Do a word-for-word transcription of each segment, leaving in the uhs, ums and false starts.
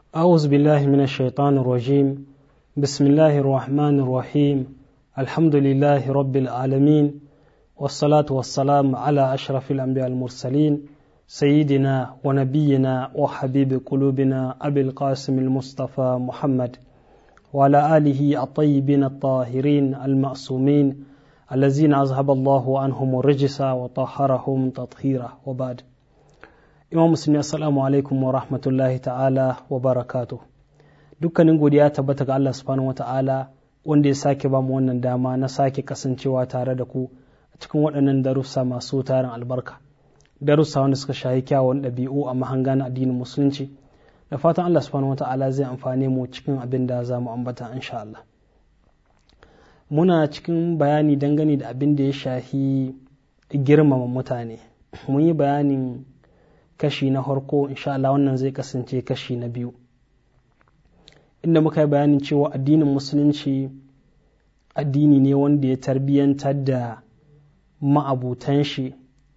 أعوذ بالله من الشيطان الرجيم بسم الله الرحمن الرحيم الحمد لله رب العالمين والصلاة والسلام على أشرف الأنبياء المرسلين سيدنا ونبينا وحبيب قلوبنا أبي القاسم المصطفى محمد وعلى آله الطيبين الطاهرين المأسومين الذين أذهب الله عنهم الرجس وطهرهم تطهيرا وبعد. Imam Musulmi assalamu alaikum wa rahmatullahi ta'ala wa barakatuh. Dukkanin godiya tabbata ga Allah subhanahu wa ta'ala wanda ya sake ba mu wannan dama na sake kasancewa tare da ku a cikin waɗannan darussa masu tarin albarka. Darussa wanda suka shahi kyawun ɗabi'u a mahanga na addinin musulunci. Da fatan Allah subhanahu wa ta'ala zai amfane mu cikin abin da za mu ambata insha Allah. Muna cikin bayani dangane da abin da ya shahi girmama mutane. Mun yi bayanin kashi na harko insha Allah wannan zai kasance kashi na biyu inda muka yi bayanin cewa addinin musulunci addini ne wanda ya tarbiyyantar da ma'abutan shi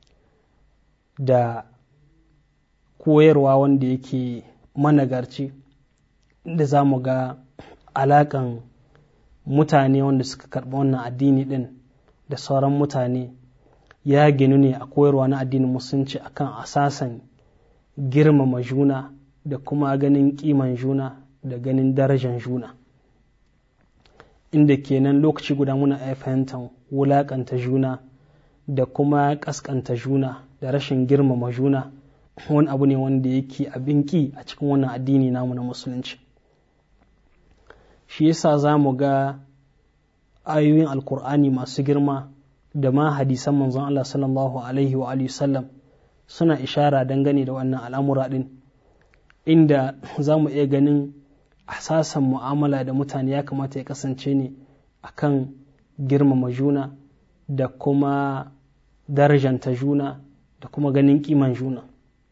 da koyarwa wanda yake managarci inda za mu ga alaƙan mutane wanda suka karɓi wannan addini ɗin da sauran mutane ya ginu ne a koyarwa na addinin musulunci akan asasan girmama juna da kuma ganin kiman juna da ganin darajan juna inda kenan lokaci guda muna iya fahimtar wulakanta juna da kuma kaskanta juna da rashin girmama juna wani abu ne wanda yake abin ki a cikin wannan addini namu na musulunci. Shi yasa za mu ga ayoyin alkur'ani masu girma da ma hadisan manzon Allah sallallahu alaihi wa alihi sallam suna ishara dangane da wannan al'amura ɗin inda za mu iya ganin asasan mu'amala da mutane ya kamata ya kasance ne akan girmama juna da kuma darajanta juna da kuma ganin kiman juna.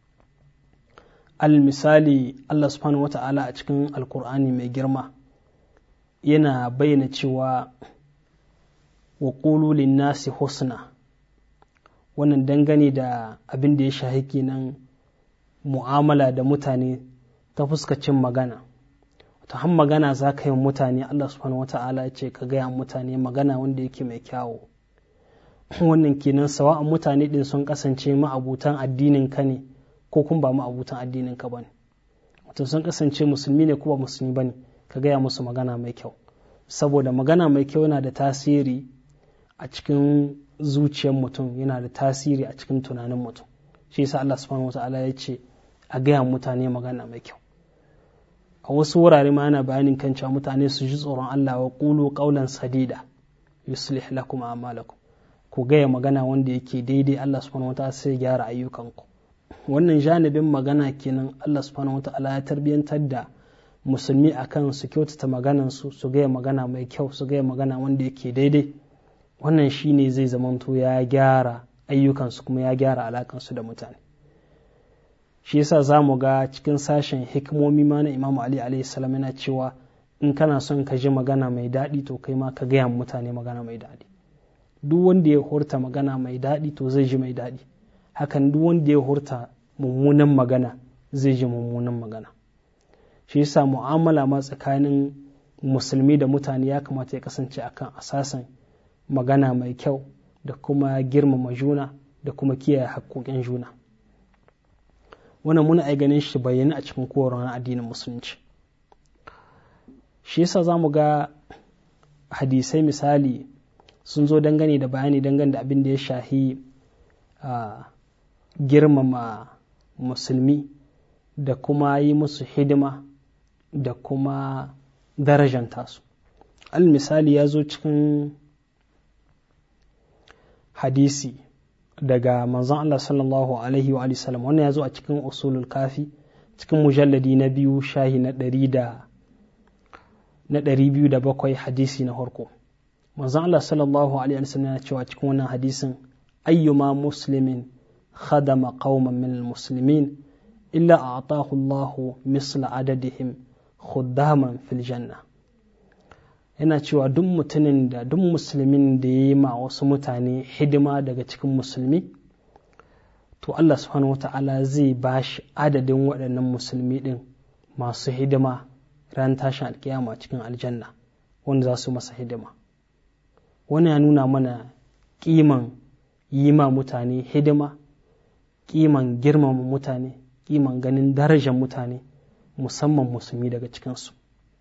Al misali Allah subhanahu wata'ala a cikin alkur'ani mai girma yana bayyana cewa wa qulu lin-nasi husna, wannan dangane da abin da ya shahi kenan mu'amala da mutane ta fuskacin magana. Ta han magana za ka yi mutane Allah subhanahu wata'ala ya ce ka gaya mutane magana wanda yake mai kyawu. Wannan kenan sawa'an mutane din sun kasance ma'abutan addinin ka ne ko kuma ba ma'abutan addinin ka bane. Wato sun kasance musulmi ne ko ba musulmi bane ka gaya musu magana mai kyau. Saboda magana mai kyau yana da tasiri a cikin zuciyar mutum, yana da tasiri a cikin tunanin mutum. Shi yasa Allah subhanahu wata'ala ya ce a gaya mutane magana mai kyau. A wasu wurare ma yana bayanin kan cewa mutane su ji tsoron Allah wa qulu qawlan sadida yuslih lakum a'malakum, ku gaya magana wanda yake daidai Allah subhanahu wata'ala sai gyara ayyukanku. Wannan janibin magana kenan Allah subhanahu wata'ala ya tarbiyantar da musulmi akan su kyautata maganansu, su gaya magana mai kyau, su gaya magana wanda yake daidai. Wannan shi ne zai zamanto ya gyara ayyukansu kuma ya gyara alakansu da mutane. Shi yasa za mu ga cikin sashen hikimomi ma na Imam Ali alaihi salam yana cewa in kana son ka ji magana mai daɗi to kai ma ka gaya mutane magana mai daɗi. Duk wanda ya hurta magana mai daɗi to zai ji mai daɗi. Hakan duk wanda ya hurta mummunan magana zai ji mummunan magana. Shi yasa mu'amala ma tsakanin musulmi da mutane ya kamata ya kasance akan asasan magana mai kyau da kuma girmama juna da kuma kiyaye haƙoƙin juna. Wannan muna ai ganin shi bayyana a cikin koyarwar addinin musulunci. Shi yasa za mu ga hadisai misali sun zo dangane da bayani dangane da abin da ya shahi girmama musulmi da kuma yi musu hidima da kuma darajanta su. Al misali ya zo cikin hadisi daga manzon Allah sallallahu alaihi wa sallam, wannan ya zo a cikin usulul kafi cikin mujalladi na biyu shahi na ɗari da na ɗari biyu da bakwai hadisi na harko. Manzon Allah sallallahu alaihi wa sallam yana cewa cikin wannan hadisin ayyuma muslimin khadama qauman min almuslimin illa a'tahu Allahu misla adadihim khuddaman fil janna. Yana cewa duk mutumin da duk musulmin da ya yi ma wasu mutane hidima daga cikin musulmi to Allah subhanahu wata'ala zai ba shi adadin waɗannan musulmi ɗin masu hidima ran tashin alkiyama cikin aljanna wanda za su masa hidima. Wannan ya nuna mana kiman yi ma mutane hidima, kiman girmama mutane, kiman ganin darajar mutane, musamman musulmi daga cikinsu.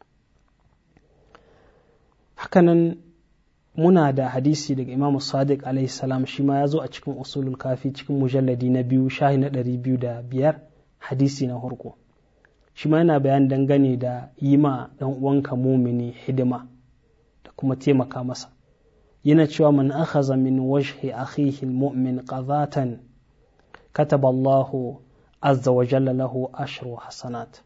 Hakanan muna da hadisi daga Imam Sadiq alaihi salam, shi ma ya zo a cikin usulul kafi cikin mujalladi na biyu shahi na ɗari biyu da biyar, hadisi na hurko. Shi ma yana bayan dangane da yi ma ɗan uwanka mumini hidima da kuma taimaka masa. Yana cewa man akhaza min wajhi akhihi almu'min qadatan kataba Allahu azza wa jalla lahu ashru hasanat.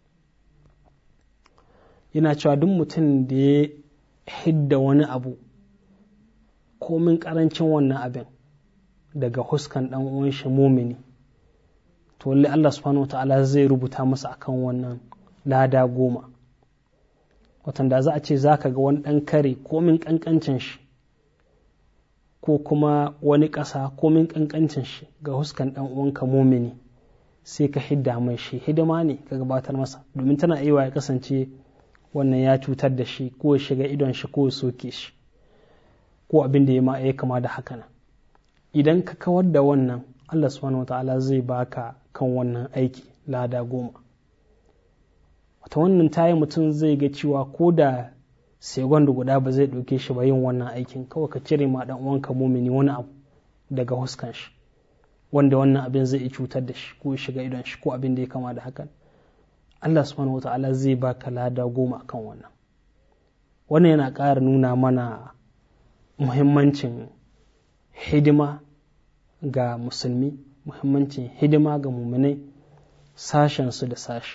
Yana cewa duk mutum da ya hidda wani abu komin karancin wannan abin daga huskan dan uwan shi mumini, to wallahi Allah subhanahu wataala zai rubuta masa akan wannan lada goma. Watan da za a ce zaka ga wani dan kare komin kankancin shi ko kuma wani ƙasa komin kankancin shi ga huskan dan uwanka mumini, sai ka hidda mai shi hidima ne ka gabatar masa, domin tana iya ya kasance wannan ya cutar da shi ko ya shiga idon shi ko ya soke shi ko abin da ya ma ya kama da haka nan. Idan ka kawar da wannan, Allah subhanahu wataala zai baka kan wannan aiki lada goma. Wata wannan tayi mutum zai ga cewa ko da segon guda ba zai ɗauke shi ba yin wannan aikin, kawai ka cire ma dan uwanka mumini wani abu daga huskan shi wanda wannan abin zai cutar da shi ko ya shiga idon shi ko abin da ya kama da hakan, Allah subhanahu wata'ala zai baka lada goma akan wannan. Wannan yana ƙara nuna mana muhimmancin hidima ga musulmi, muhimmancin hidima ga muminai sashensu da sashi.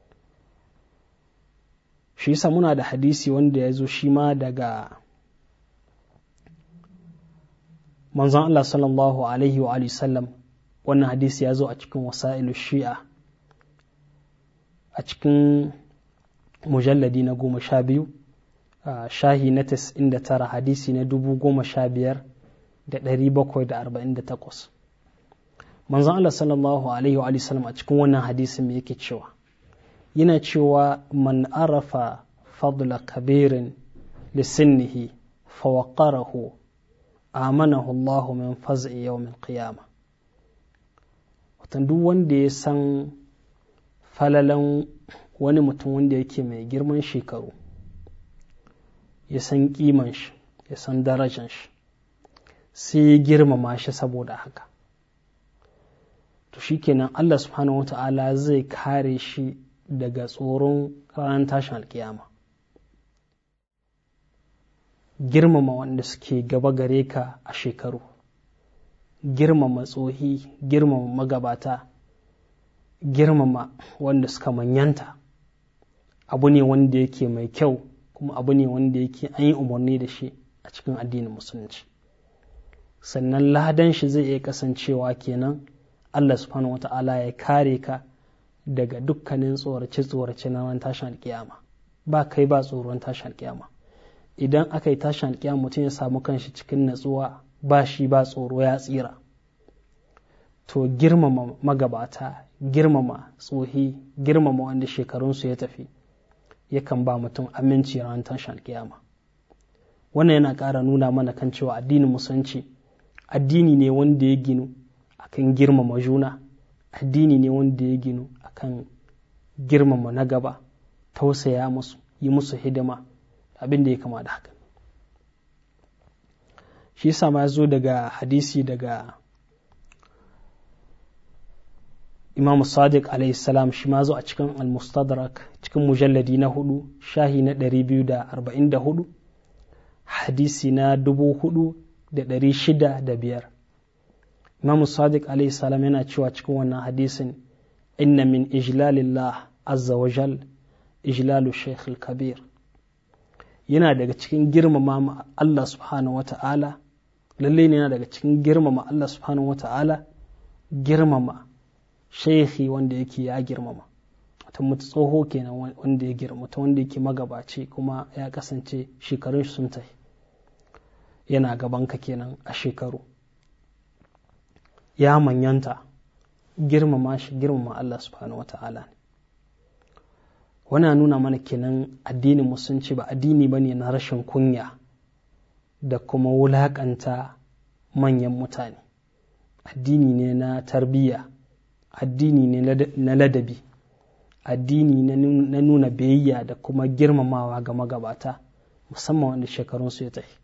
Shi yasa muna da hadisi wanda ya zo shi ma daga manzon Allah sallallahu alaihi wa sallam. Wannan hadisi ya zo a cikin wasa'ilu shi'a a cikin mujalladi na goma sha biyu, shahi na tas'in da tara, hadisi na dubu goma sha biyar da ɗari bakwai da arba'in da takwas. Manzon Allah sallallahu alaihi wa sallam a cikin wannan hadisin me yake cewa? Yana cewa man arafa fadla kabirin li sinnihi fa waqarahu amanahu Allah min faz'i yawmil qiyamah. Watan duk wanda ya san falalan wani mutum wanda yake mai girman shekaru, ya san kiman shi, ya san darajan shi, sai ya girmama shi saboda haka, to shikenan Allah subhanahu wata'ala zai kare shi daga tsoron ranar tashin alkiyama. Girmama wanda suke gaba gare ka a shekaru, girmama tsohi, girmama magabata, girmama wanda suka manyanta, abu ne wanda yake mai kyau, kuma abu ne wanda yake an yi umarni da shi a cikin addinin musulunci. Sannan ladan shi zai iya kasancewa kenan Allah subhanahu wata'ala ya kare ka daga dukkanin tsorace-tsorace na ran tashin alkiyama. Ba kai ba tsoron tashin alkiyama. Idan aka yi tashin alkiyama mutum ya samu kanshi cikin natsuwa, ba shi ba tsoro, ya tsira. To girmama magabata, girmama tsohi, girmama wanda shekarunsu ya tafi, yakan ba mutum aminci ran tashin alkiyama. Wannan yana ƙara nuna mana kan cewa addinin musulunci addini ne wanda ya ginu akan girmama juna, addini ne wanda ya ginu akan girmama na gaba, tausaya musu, yi musu hidima, abin da ya kama da haka. Shi yasa ma zo daga hadisi daga Imam Sadiq alaihi salam, shi ma zo a cikin al-Mustadrak cikin mujalladi na hudu, shahi na ɗari biyu da arba'in da hudu, hadisi na dubu hudu da ɗari shida da biyar. Imam Sadiq alaihi salam yana cewa cikin wannan hadisin, inna min ijlalillah azza wa jal ijlalu shaykh al-kabir. Yana daga cikin girmama Allah subhanahu wa ta'ala, lalle ne yana daga cikin girmama Allah subhanahu wa ta'ala, girmama shaykhi wanda yake ya girmama. Wata mutu tsoho kenan wanda ya girma, ta wanda yake magabaci kuma ya kasance shekarun sun tafi, yana gabanka kenan a shekaru, ya manyanta, girmama shi, girmama Allah subhanahu wa ta'ala. wana nuna mana kenan addinin musulunci ba addini ba ne na rashin kunya da kuma wulaƙanta manyan mutane. Addini ne na tarbiyya, addini ne na ladabi, addini na nuna biyayya da kuma girmamawa ga magabata, musamman wanda shekarunsu ya tafi.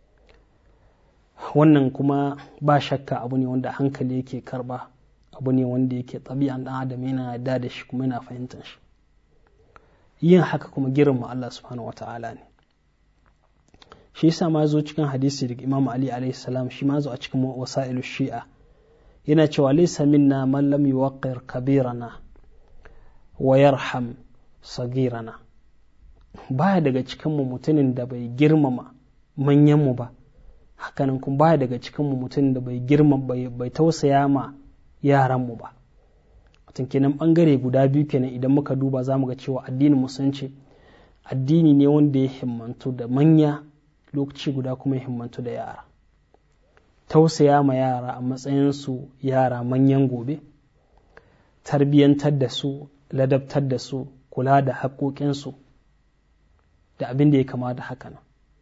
Wannan kuma ba shakka abu ne wanda hankali yake karba, abu ne wanda yake ɗabi'an ɗan adam yana yarda da shi kuma yana fahimtar shi. Yin haka kuma girma Allah subhanahu wa ta'ala ne. Shi yasa ma zo cikin hadisi daga Imam Ali alaihi salam, shi ma zo a cikin wasailu shi'a, yana cewa laysa minna man lam yuwaqqir kabirana wa yarham sagirana. Baya daga cikin mu mutumin da bai girmama manyan mu ba, hakanan kuma baya daga cikin mu mutumin da bai girma bai, bai tausaya ma yaran mu ba. Watan kenan bangare guda biyu kenan idan muka duba zamu ga cewa addinin musulunci addini ne wanda ya himmantu da manya, lokaci guda kuma ya himmantu da yara. Tausaya ma yara a matsayinsu yara manyan gobe, tarbiyyantar da su, ladabtar da su, kula da haƙoƙinsu da abin da ya kama da hakanan.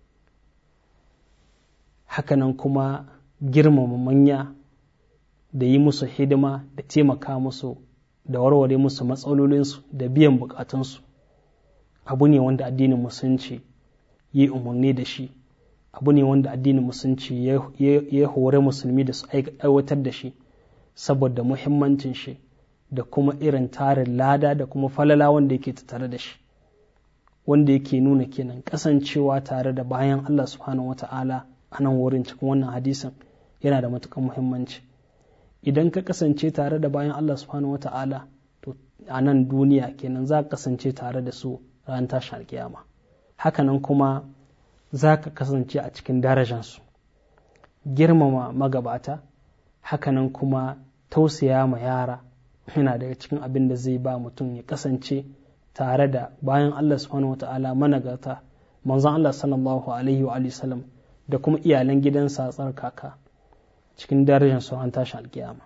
Hakanan kuma girmama manya da yi musu hidima da taimaka musu da warware musu matsalolinsu da biyan bukatunsu abu ne wanda addinin musulunci yi umarni da shi, abu ne wanda addinin musulunci ya hore musulmi da su aiwatar da shi saboda muhimmancin shi da kuma irin tarin lada da kuma falala wanda yake tattare da shi, wanda yake nuna kenan kasancewa tare da bayan Allah subhanahu wata'ala a nan wurin cikin wannan hadisin yana da matuƙar muhimmanci. Idan ka kasance tare da bayan Allah subhanahu wata'ala to a nan duniya kenan za ka kasance tare da su ran tashin alkiyama. Hakanan kuma za ka kasance a cikin darajansu, girmama magabata, hakanan kuma tausaya ma yara yana daga cikin abin da zai ba mutum ya kasance tare da bayan Allah subhanahu wata'ala managarta, manzon Allah sallallahu alaihi wa sallam da kuma iyalan gidansa tsarkaka cikin darajar su an tashi alkiyama.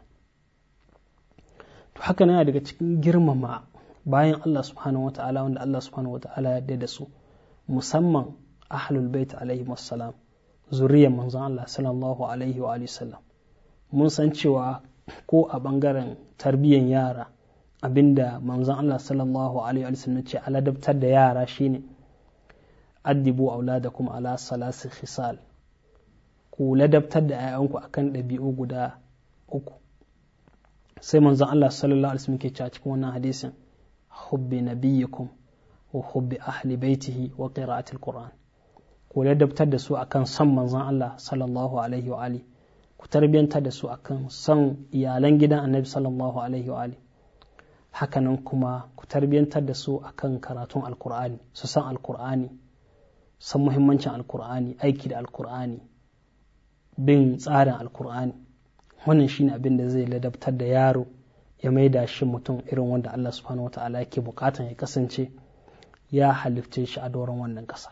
To haka yana daga cikin girmama bayan Allah subhanahu wata'ala wanda Allah subhanahu wata'ala ya yarda da su, musamman ahlul bait alaihi wassalam, zuriyar manzon Allah sallallahu alaihi wa sallam. Mun san cewa ko a bangaren tarbiyyar yara abinda manzon Allah sallallahu alaihi wa sallam ce aladabtar da yara shine addibu auladakum ala salasi khisal, ku ladabtar da 'ya'yanku akan ɗabi'u guda uku. Sai manzon Allah sallallahu alaihi wasallam ke cewa cikin wannan hadisin, hubbi nabiyyikum wa hubbi ahli baitihi wa qira'atil qur'an, ku ladabtar da su akan son manzon Allah sallallahu alaihi wa ali, ku tarbiyantar da su akan son iyalan gidan annabi sallallahu alaihi wa ali, hakanan kuma ku tarbiyantar da su akan karatun alqur'ani, su san alqur'ani, san muhimmancin alqur'ani, aiki da alqur'ani, bin tsarin alkur'ani. Wannan shine abin da zai ladabtar da yaro ya maida shi mutum irin wanda Allah subhanahu wata'ala yake bukatan ya kasance ya halitce shi a doron wannan ƙasa.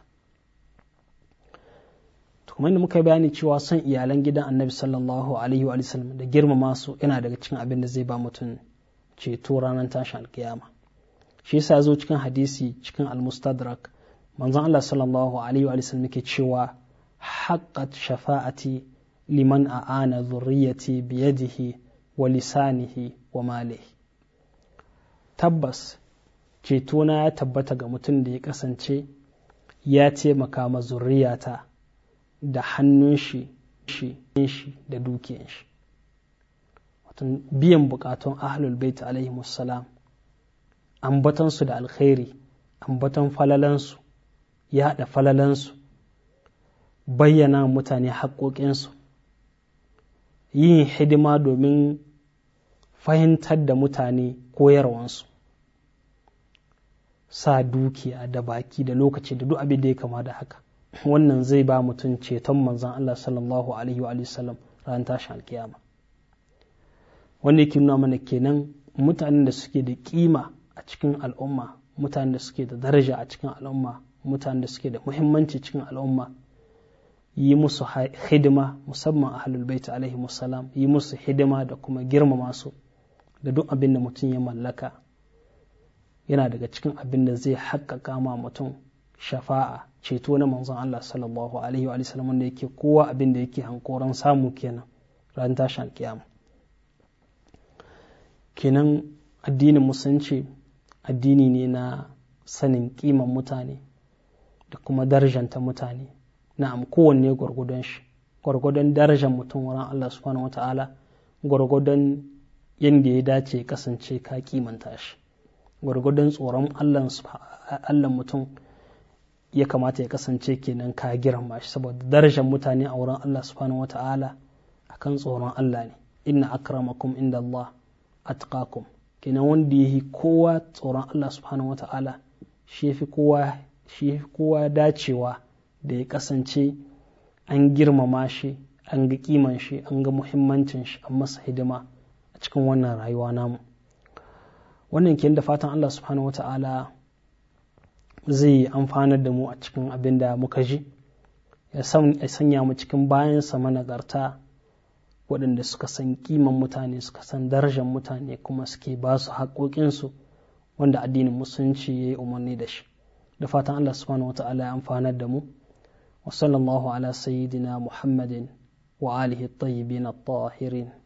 To kuma inda muka yi bayani cewa son iyalan gidan annabi sallallahu alaihi wa sallam da girmama su yana daga cikin abin da zai ba mutum ceto ranar tashin alkiyama. Shi yasa ya zo cikin hadisi cikin al-mustadrak, manzon Allah sallallahu alaihi wa sallam yake cewa haqqat shafa'ati liman a'ana zurriyati biyadihi wa lisanihi wa malihi. Tabbas cetona ya tabbata ga mutum da ya kasance ya taimaka ma zurriyata da hannun shi shi shi da dukiyan shi. Watan biyan bukatun ahlul bait alaihi wassalam, ambatansu da alkhairi, ambatan falalansu, yaɗa falalansu, bayyana mutane haƙoƙinsu, yin hidima domin fahimtar da mutane koyarwansu, sa dukiya da baki da lokaci da duk abin da ya kama da haka. Wannan zai ba mutum ceton manzon Allah sallallahu alaihi wa sallam ran tashin alkiyama. Wanda yake nuna mana kenan mutanen da suke da kima a cikin al'umma, mutanen da suke da daraja a cikin al'umma, mutanen da suke da muhimmanci cikin al'umma, yi musu hidima, musamman ahlul bait alaihi wasallam, yi musu hidima da kuma girmama su da duk abin da mutum ya mallaka yana daga cikin abin da zai haƙƙaƙa ma mutum shafa'a ceto na manzon Allah sallallahu alaihi wa sallam wanda yake kowa abin da yake hankoran samu kenan ran tashin kiyama. Kenan addinin musulunci addini ne na sanin kiman mutane da kuma darajanta mutane. Na'am, kowanne gwargwadon shi, gwargwadon darajar mutum wurin Allah subhanahu wata'ala, gwargwadon yadda ya dace ya kasance ka kimanta shi, gwargwadon tsoron Allah mutum ya kamata ya kasance kenan ka girma shi, saboda darajar mutane a wurin Allah subhanahu wata'ala akan tsoron Allah ne. Inna akramakum inda Allah atqakum. Kenan wanda yahi kowa tsoron Allah subhanahu wata'ala shi yafi kowa shi yafi kowa dacewa da ya kasance an girmama shi, an ga kiman shi, an ga muhimmancin shi, an masa hidima a cikin wannan rayuwa namu. Wannan kenan da fatan Allah subhanahu wata'ala zai amfanar da mu a cikin abin da muka ji, ya sanya mu cikin bayansa managarta waɗanda suka san kiman mutane, suka san darajar mutane, kuma suke ba su haƙoƙinsu wanda addinin musulunci ya yi umarni da shi. Da fatan Allah subhanahu wata'ala ya amfanar da mu. wa sallallahu ala sayyidina Muhammadin wa alihi at-tayyibin at-tahirin.